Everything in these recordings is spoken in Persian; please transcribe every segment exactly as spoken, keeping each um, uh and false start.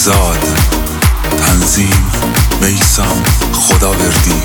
بهزاد. تنظیم میثم خداوردی.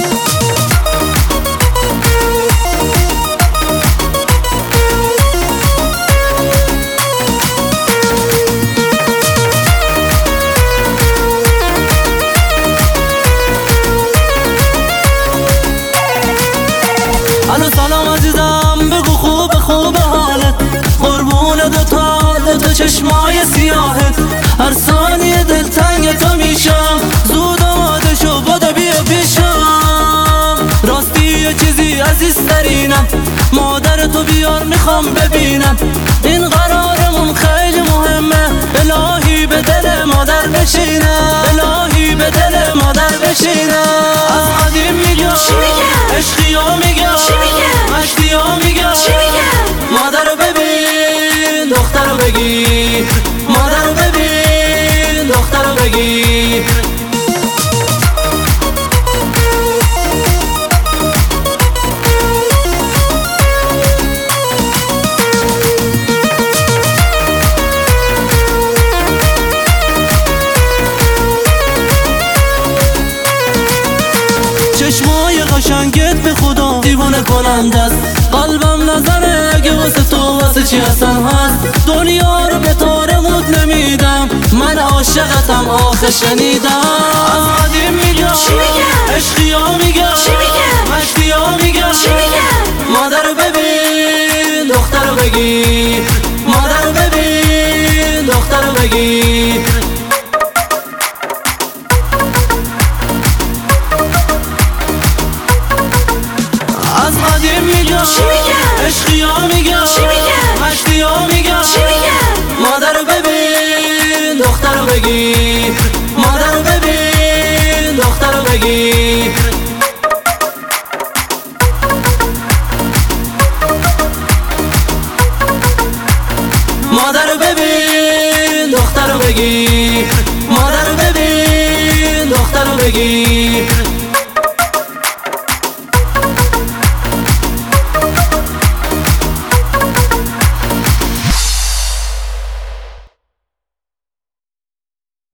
الو سلام عزیزم، بگو خوب خوب حالت، قربون دوتا دوتا چشمای سیاهت. هر ثانیه دلتنگ تو میشم، زود آماده شو بدا بیا پیشم. راستی یه چیزی عزیزترینم، مادر تو بیار میخوام ببینم. این قرارمون خیلی مهمه، الهی به دل مادر بشینم، الهی به دل مادر بشینم. از قدیم میگم عشقی ها میگم، مشتی ها میگم، مادر رو ببین دختر رو بگیر، مادر رو ببین دختر رو بگیر. چشمای قشنگت به خدا دیوانه کننده است. قلبم نظره اگه واسه تو واسه چی اصلا هست. دنیا رو به تارموت نمیدم، من عاشقتم آخه شنیدم. از قدیم میگم عشقی ها میگم، مشتی ها میگم، مادر رو ببین دختر رو بگیر.